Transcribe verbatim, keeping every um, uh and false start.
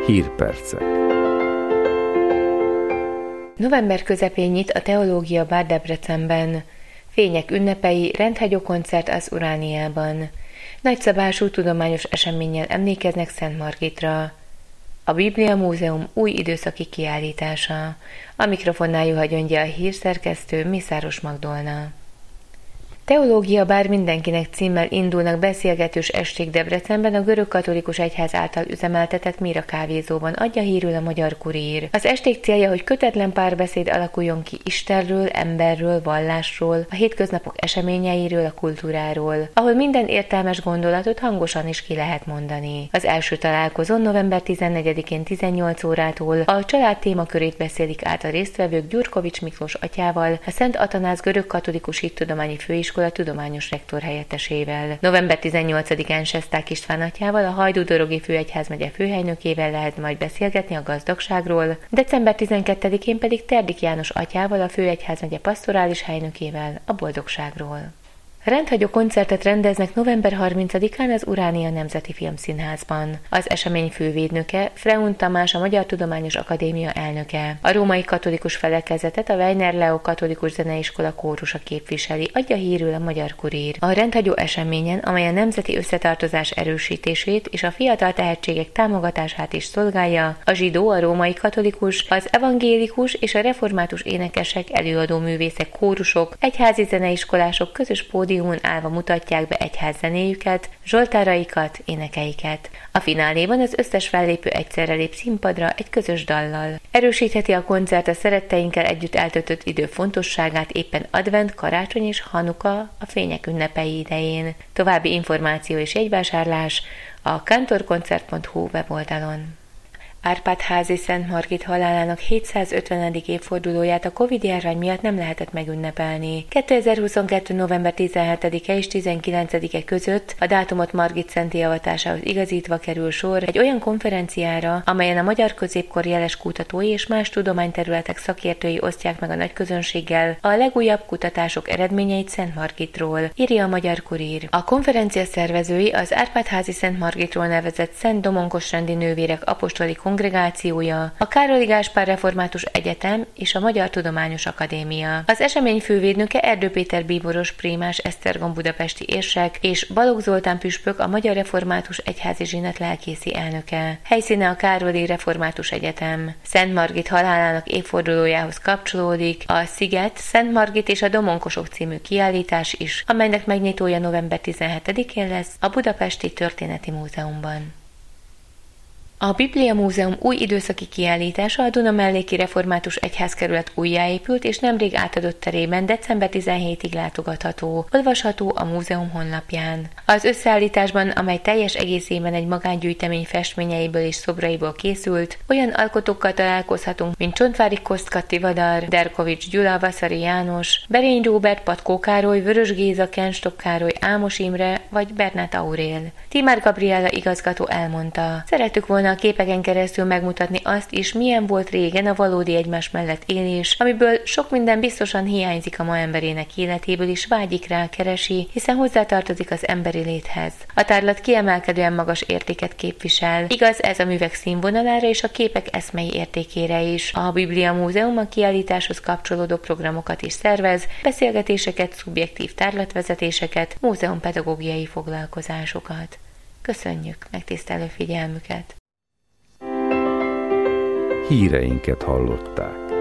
Hírpercek. November közepén nyit a Teológia Bár Debrecenben. Fények ünnepei, rendhagyó koncert az Urániában. Nagyszabású tudományos eseménnyel emlékeznek Szent Margitra. A Biblia Múzeum új időszaki kiállítása. A mikrofonnál Juha Gyöngye, a hírszerkesztő, Mészáros Magdolna. Teológia Bár mindenkinek címmel indulnak beszélgetős esték Debrecenben a görögkatolikus egyház által üzemeltetett Mira kávézóban, adja hírül a Magyar Kurír. Az esték célja, hogy kötetlen párbeszéd alakuljon ki Istenről, emberről, vallásról, a hétköznapok eseményeiről, a kultúráról, ahol minden értelmes gondolatot hangosan is ki lehet mondani. Az első találkozón november tizennegyedikén tizennyolc órától a család témakörét beszélik át a résztvevők Gyurkovics Miklós atyával, a Szent Atanász görögkatolikus hittudományi főiskola a tudományos rektor helyettesével. november tizennyolcadikán Sesták István atyával, a Hajdú-Dorogi főegyházmegye főhelynökével lehet majd beszélgetni a gazdagságról, december tizenkettedikén pedig Terdik János atyával, a főegyházmegye pastorális helynökével a boldogságról. Rendhagyó koncertet rendeznek november harmincadikán az Uránia Nemzeti Filmszínházban. Az esemény fővédnöke Freund Tamás, a Magyar Tudományos Akadémia elnöke. A római katolikus felekezetet a Weiner Leo Katolikus Zeneiskola kórusa képviseli, adja hírül a Magyar Kurír. A rendhagyó eseményen, amely a nemzeti összetartozás erősítését és a fiatal tehetségek támogatását is szolgálja, a zsidó, a római katolikus, az evangélikus és a református énekesek, előadó művészek, kórusok, egyházi zeneiskolások közös pódiumon állva mutatják be egyházzenéjüket, zsoltáraikat, énekeiket. A fináléban az összes fellépő egyszerre lép színpadra egy közös dallal. Erősítheti a koncert a szeretteinkkel együtt eltöltött idő fontosságát éppen advent, karácsony és hanuka, a fények ünnepei idején. További információ és jegyvásárlás a kantorkoncert pont hu weboldalon. Árpád-házi Szent Margit halálának hétszázötvenedik évfordulóját a Covid-járvány miatt nem lehetett megünnepelni. kétezer-huszonkettő. november tizenhetedike és tizenkilencedike között a dátumot Margit szentté avatásához igazítva kerül sor egy olyan konferenciára, amelyen a magyar középkor jeles kutatói és más tudományterületek szakértői osztják meg a nagyközönséggel a legújabb kutatások eredményeit Szent Margitról, írja a Magyar Kurír. A konferencia szervezői az Árpád-házi Szent Margitról nevezett Szent Domonkos-rendi nővérek apostoli kongregációja, a Károly Gáspár Református Egyetem és a Magyar Tudományos Akadémia. Az esemény fővédnöke Erdő Péter bíboros, Prémás Esztergom budapesti érsek és Balogh Zoltán püspök, a Magyar Református Egyházi Zsinat lelkészi elnöke. Helyszíne a Károlyi Református Egyetem. Szent Margit halálának évfordulójához kapcsolódik a Sziget, Szent Margit és a Domonkosok című kiállítás is, amelynek megnyitója november tizenhetedikén lesz a Budapesti Történeti Múzeumban. A Biblia Múzeum új időszaki kiállítása a Dunamelléki Református Egyházkerület újjáépült és nemrég átadott terében december tizenhetedikéig látogatható, olvasható a múzeum honlapján. Az összeállításban, amely teljes egészében egy magángyűjtemény festményeiből és szobraiból készült, olyan alkotókkal találkozhatunk, mint Csontvári Kostka Tivadar, Derkovics Gyula, Vaszary János, Berény Róbert, Patkó Károly, Vörös Géza, Kenstok Károly, Ámos Imre vagy Bernát Aurél. Timár Gabriella igazgató elmondta: szerettük volna a képeken keresztül megmutatni azt is, milyen volt régen a valódi egymás mellett élés, amiből sok minden biztosan hiányzik a ma emberének életéből, és vágyik rá, keresi, hiszen hozzátartozik az emberi léthez. A tárlat kiemelkedően magas értéket képvisel. Igaz, ez a művek színvonalára és a képek eszmei értékére is. A Biblia Múzeum a kiállításhoz kapcsolódó programokat is szervez, beszélgetéseket, szubjektív tárlatvezetéseket, múzeumpedagógiai foglalkozásokat. Köszönjük megtisztelő figyelmüket! Híreinket hallották.